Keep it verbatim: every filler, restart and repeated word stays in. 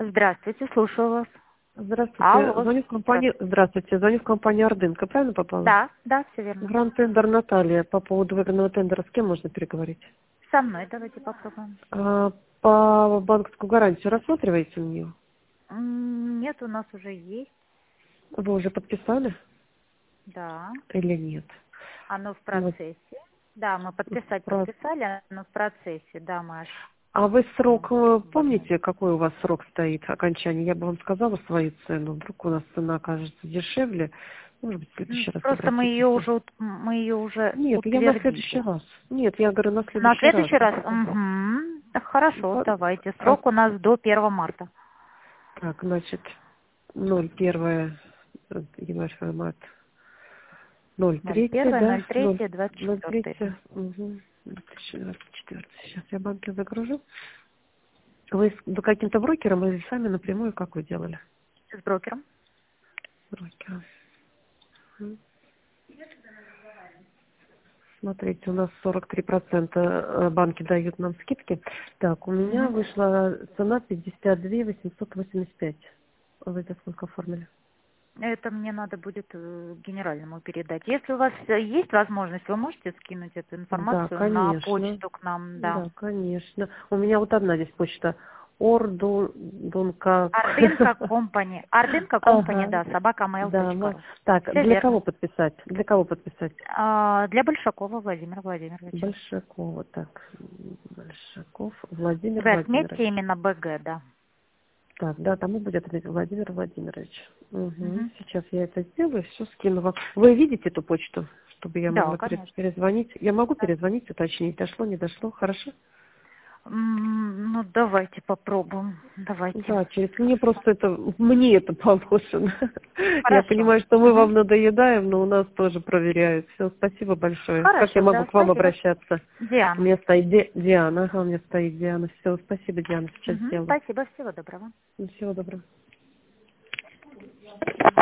Здравствуйте, слушаю вас. Здравствуйте. Алло. Звоню в компанию. Здравствуйте. Звоню в компанию Ордынка. Правильно попала? Да, да, все верно. Гранд тендер Наталья. По поводу выгодного тендера с кем можно переговорить? Со мной давайте попробуем. А, по банковскую гарантию рассматриваете у нее? М, Нет, у нас уже есть, Вы уже подписали да. или нет? Оно в Вот, процессе. Да, мы подписать про- подписали, оно в процессе, да, Маш. А вы Ну, срок, э, возможно. помните, какой у вас срок стоит окончания? Я бы вам сказала свою цену. Вдруг у нас цена окажется дешевле. Может быть, в М, следующий раз Просто мы ее обратитесь. уже ут- мы ее уже Нет, я на следующий утвердили. раз. Нет, я говорю на На следующий раз. следующий раз? Угу. Так, хорошо, По- давайте. а, Срок у нас до первого марта. Так, значит, ноль первое, э, январь, февраль, март, ноль ноль третье, первое, да, ноль ноль, третье, двадцать ноль четвертое. третье, угу, две тысячи двадцать четыре. Сейчас я банки загружу. Вы с вы каким-то брокером или сами напрямую, как вы делали? С брокером. Брокером. Мгм. Смотрите, у нас сорок три процента э, банки дают нам скидки. Так, у меня Мгм. вышла цена пятьдесят два восемьсот восемьдесят пять. Вы это сколько оформили? Это мне надо будет э, генеральному передать. Если у вас э, есть возможность, вы можете скинуть эту Да, информацию на конечно. почту к нам, да. Да, конечно. У меня вот одна здесь почта. Ордунка. Ордынка компани. Ордынка компани, Ага. да, собака mail Да, точка ма- ру. так, Все для кого верно. подписать? Для кого подписать? А, для Большакова Владимира Владимировича. Большакова, так. Большаков Владимир Вы отметьте Владимирович. именно БГ, да. Так, да, тому будет ответить Владимир Владимирович. Угу. Мгм. Сейчас я это сделаю, все скину вам. Вы видите эту почту, чтобы я Да, могла пере- конечно. перезвонить? Я могу Да. перезвонить, уточнить, дошло, не дошло, хорошо? М, Ну, давайте попробуем. Давайте. Да, через мне просто это, мне это положено. Я Хорошо. понимаю, что мы Мгм. вам надоедаем, но у нас тоже проверяют. Все, спасибо большое. Как я Хорошо, могу да, к вам спасибо. обращаться? У Диана. меня стоит Ди- Диана, ага, у меня стоит Диана. Все, спасибо, Диана, сейчас Мгм. сделаю. Спасибо, всего доброго. Всего доброго.